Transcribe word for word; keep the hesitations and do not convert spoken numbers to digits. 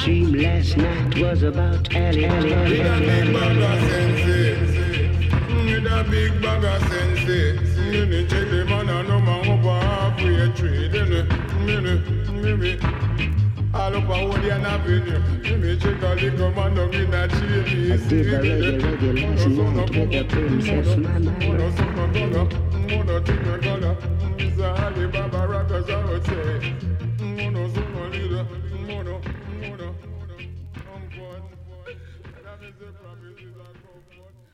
dream last night was about Ali. Ali, Ali, With a big bag of sensei, with a big bag of sensei. Me check the man and no man over halfway tree. Then me, me, me, all up a Odeon Avenue. Me check a little man down in a tree. I did the reggae, reggae last night with the princess mama. Mono summa color, mono tinga color. It's a Alibaba rockers out there. Mono summa leader, mono, mono, mono. Comfort, that is the promise is a comfort.